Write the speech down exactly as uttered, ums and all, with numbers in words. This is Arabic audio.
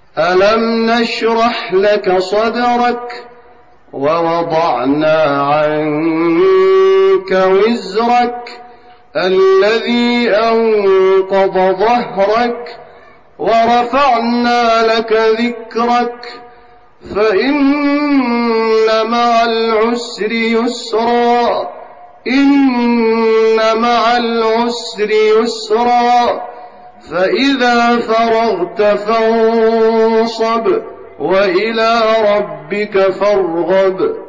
ألم نشرح لك صدرك ووضعنا عنك وزرك الذي أنقض ظهرك ورفعنا لك ذكرك فإن مع العسر يسرا إن مع العسر يسرا فإذا فرغت فانصب وإلى ربك فارغب